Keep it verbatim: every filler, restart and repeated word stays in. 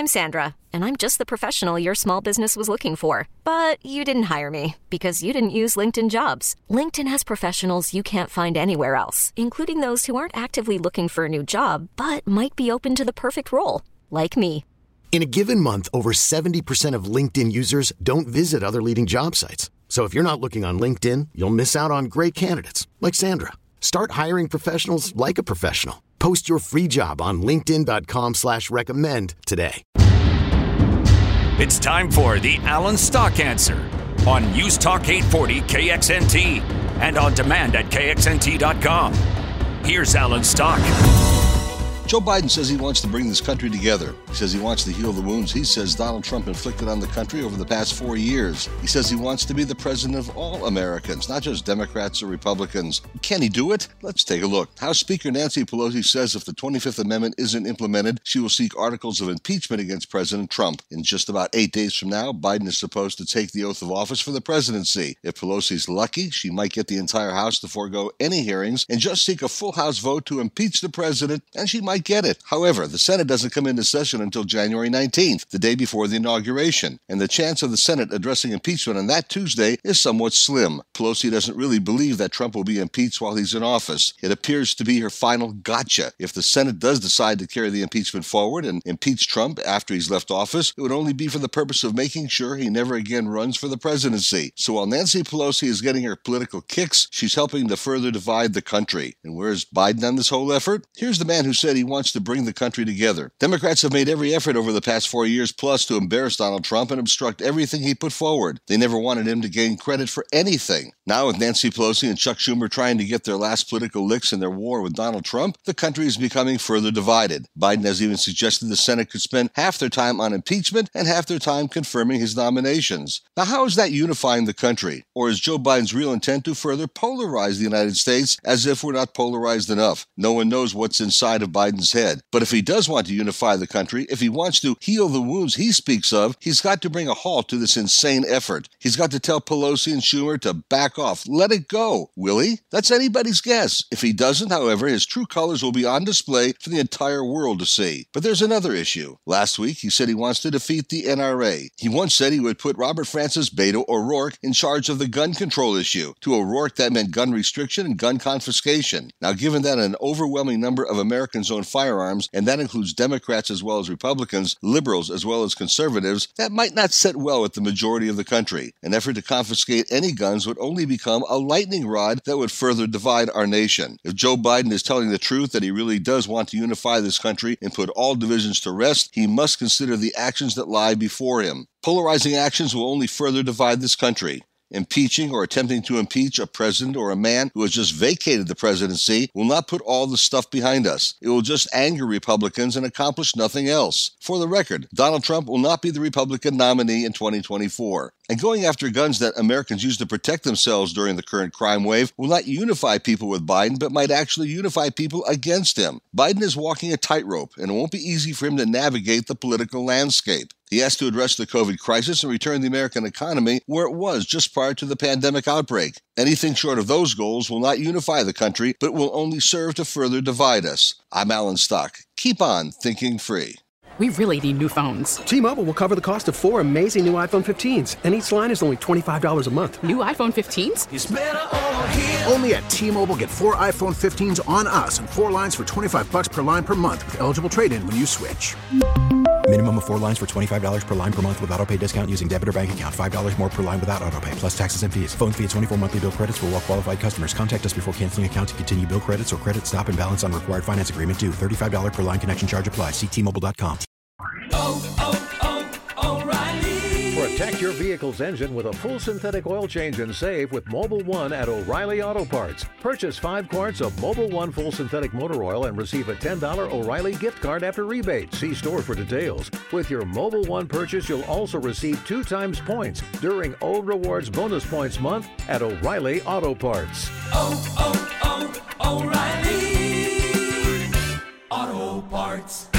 I'm Sandra, and I'm just the professional your small business was looking for. But you didn't hire me because you didn't use LinkedIn Jobs. LinkedIn has professionals you can't find anywhere else, including those who aren't actively looking for a new job, but might be open to the perfect role, like me. In a given month, over seventy percent of LinkedIn users don't visit other leading job sites. So if you're not looking on LinkedIn, you'll miss out on great candidates like Sandra. Start hiring professionals like a professional. Post your free job on linkedin.com slash recommend today. It's time for the Alan Stock Answer on News Talk eight forty K X N T and on demand at K X N T dot com. Here's Alan Stock. Joe Biden says he wants to bring this country together. He says he wants to heal the wounds he says Donald Trump inflicted on the country over the past four years. He says he wants to be the president of all Americans, not just Democrats or Republicans. Can he do it? Let's take a look. House Speaker Nancy Pelosi says if the twenty-fifth Amendment isn't implemented, she will seek articles of impeachment against President Trump. In just about eight days from now, Biden is supposed to take the oath of office for the presidency. If Pelosi's lucky, she might get the entire House to forego any hearings and just seek a full House vote to impeach the president, and she might get it. However, the Senate doesn't come into session until January nineteenth, the day before the inauguration, and the chance of the Senate addressing impeachment on that Tuesday is somewhat slim. Pelosi doesn't really believe that Trump will be impeached while he's in office. It appears to be her final gotcha. If the Senate does decide to carry the impeachment forward and impeach Trump after he's left office, it would only be for the purpose of making sure he never again runs for the presidency. So while Nancy Pelosi is getting her political kicks, she's helping to further divide the country. And where's Biden on this whole effort? Here's the man who said he wants to bring the country together. Democrats have made every effort over the past four years plus to embarrass Donald Trump and obstruct everything he put forward. They never wanted him to gain credit for anything. Now with Nancy Pelosi and Chuck Schumer trying to get their last political licks in their war with Donald Trump, the country is becoming further divided. Biden has even suggested the Senate could spend half their time on impeachment and half their time confirming his nominations. Now how is that unifying the country? Or is Joe Biden's real intent to further polarize the United States as if we're not polarized enough? No one knows what's inside of Biden's head. But if he does want to unify the country, if he wants to heal the wounds he speaks of, he's got to bring a halt to this insane effort. He's got to tell Pelosi and Schumer to back off. Let it go. Will he? That's anybody's guess. If he doesn't, however, his true colors will be on display for the entire world to see. But there's another issue. Last week, he said he wants to defeat the N R A. He once said he would put Robert Francis Beto O'Rourke in charge of the gun control issue. To O'Rourke, that meant gun restriction and gun confiscation. Now, given that an overwhelming number of Americans own firearms, and that includes Democrats as well as Republicans, liberals as well as conservatives, that might not sit well with the majority of the country. An effort to confiscate any guns would only become a lightning rod that would further divide our nation. If Joe Biden is telling the truth that he really does want to unify this country and put all divisions to rest, he must consider the actions that lie before him. Polarizing actions will only further divide this country. Impeaching or attempting to impeach a president or a man who has just vacated the presidency will not put all the stuff behind us. It will just anger Republicans and accomplish nothing else. For the record, Donald Trump will not be the Republican nominee in twenty twenty-four. And going after guns that Americans use to protect themselves during the current crime wave will not unify people with Biden, but might actually unify people against him. Biden is walking a tightrope, and it won't be easy for him to navigate the political landscape. He has to address the COVID crisis and return the American economy where it was just prior to the pandemic outbreak. Anything short of those goals will not unify the country, but will only serve to further divide us. I'm Alan Stock. Keep on thinking free. We really need new phones. T-Mobile will cover the cost of four amazing new iPhone fifteens, and each line is only twenty-five dollars a month. New iPhone fifteens? It's better over here. Only at T-Mobile, get four iPhone fifteens on us and four lines for twenty-five dollars per line per month with eligible trade-in when you switch. Minimum of four lines for twenty-five dollars per line per month with autopay discount using debit or bank account. five dollars more per line without autopay, plus taxes and fees. Phone fee at twenty-four monthly bill credits for well-qualified customers. Contact us before canceling account to continue bill credits or credit stop and balance on required finance agreement due. thirty-five dollars per line connection charge applies. See T Mobile dot com. Oh, oh, oh, O'Reilly. Protect your vehicle's engine with a full synthetic oil change and save with Mobil one at O'Reilly Auto Parts. Purchase five quarts of Mobil one full synthetic motor oil and receive a ten dollars O'Reilly gift card after rebate. See store for details. With your Mobil one purchase, you'll also receive two times points during O Rewards Bonus Points Month at O'Reilly Auto Parts. Oh, oh, oh, O'Reilly Auto Parts.